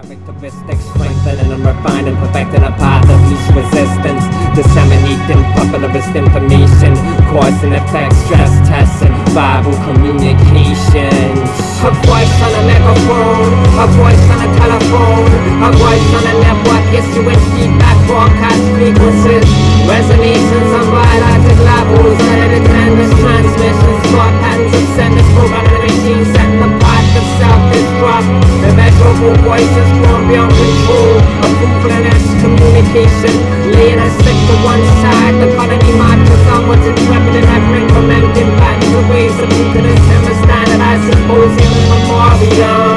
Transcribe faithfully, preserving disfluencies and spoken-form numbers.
Characteristic, strengthening and refining, perfecting a path of least resistance, disseminating populist information, cause and effect, stress tests, and Bible communication. A voice on a megaphone, a voice on a telephone, a voice on a network, issuing feedback, broadcast frequencies, resonations on biologic levels, edited endless transmissions, thought patterns of senders, programming the machine, setting the path to self-destruct, immeasurable voices born beyond control, approval and excommunication, laying us sick to one side, the colony marches onwards intrepid and ever incrementing patterns of ways of keeping us standardized symposium and memorial.